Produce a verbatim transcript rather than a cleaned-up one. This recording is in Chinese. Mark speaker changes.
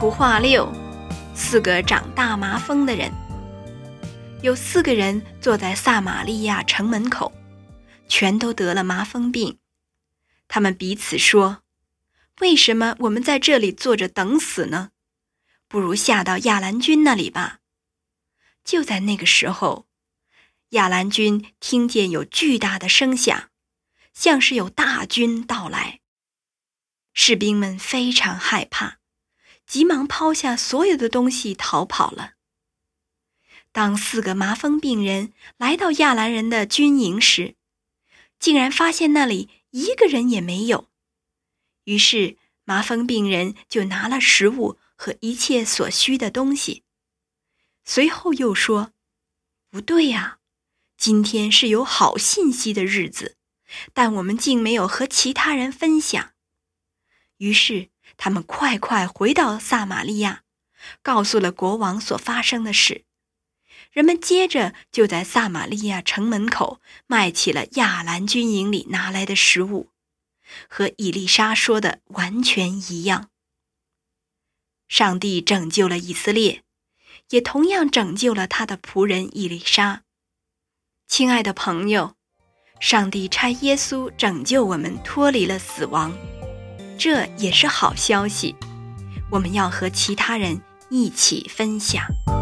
Speaker 1: 图画六，四个长大麻风的人。有四个人坐在撒玛利亚城门口，全都得了麻风病。他们彼此说，为什么我们在这里坐着等死呢？不如下到亚兰君那里吧。就在那个时候，亚兰君听见有巨大的声响，像是有大军到来。士兵们非常害怕，急忙抛下所有的东西逃跑了。当四个麻风病人来到亚兰人的军营时，竟然发现那里一个人也没有。于是麻风病人就拿了食物和一切所需的东西。随后又说，不对呀，今天是有好信息的日子，但我们竟没有和其他人分享。于是他们快快回到撒玛利亚，告诉了国王所发生的事。人们接着就在撒玛利亚城门口卖起了亚兰军营里拿来的食物，和以利沙说的完全一样。上帝拯救了以色列，也同样拯救了他的仆人以利沙。亲爱的朋友，上帝差耶稣拯救我们脱离了死亡，这也是好消息，我们要和其他人一起分享。